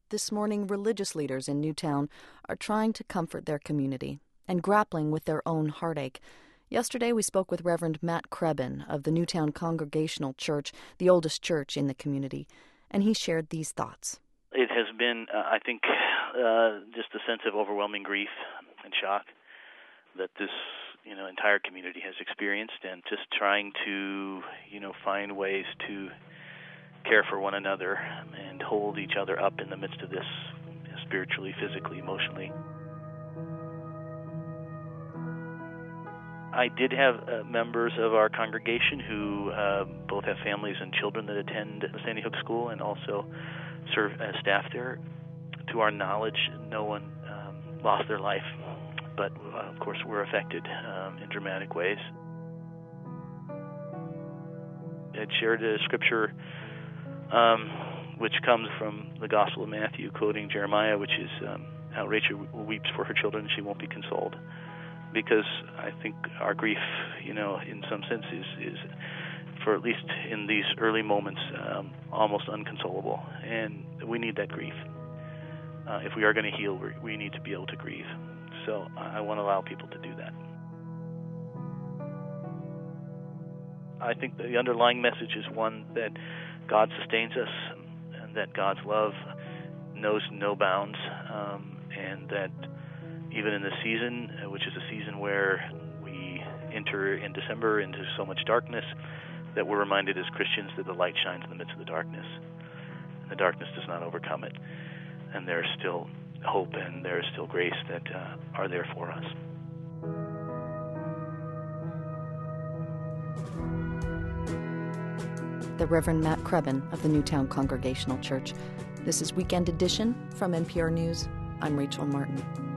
This morning, religious leaders in Newtown are trying to comfort their community and grappling with their own heartache. Yesterday, we spoke with Reverend Matt Krebin of the Newtown Congregational Church, the oldest church in the community, and he shared these thoughts. It has been, I think, just a sense of overwhelming grief and shock that this, entire community has experienced, and just trying to, find ways to care for one another and hold each other up in the midst of this, spiritually, physically, emotionally. I did have members of our congregation who both have families and children that attend Sandy Hook School and also serve as staff there. To our knowledge, no one lost their life, but of course were affected in dramatic ways. I shared a scripture which comes from the Gospel of Matthew, quoting Jeremiah, which is, how Rachel weeps for her children, she won't be consoled. Because I think our grief, in some sense is for at least in these early moments, almost unconsolable. And we need that grief. If we are going to heal, we need to be able to grieve. So I want to allow people to do that. I think the underlying message is one that God sustains us, and that God's love knows no bounds, and that even in this season, which is a season where we enter in December into so much darkness, that we're reminded as Christians that the light shines in the midst of the darkness, and the darkness does not overcome it, and there is still hope and there is still grace that are there for us. The Reverend Matt Krebin of the Newtown Congregational Church. This is Weekend Edition from NPR News. I'm Rachel Martin.